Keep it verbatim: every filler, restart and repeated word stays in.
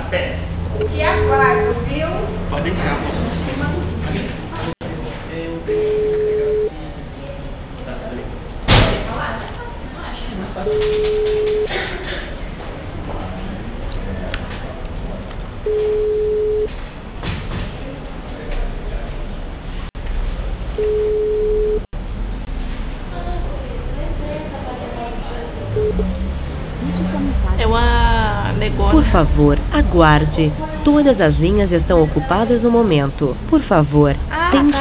pé. Te aguardo, viu? Pode deixar, moça. É uma negócio. Por favor, aguarde. Todas as linhas estão ocupadas no momento. Por favor, Ah, tente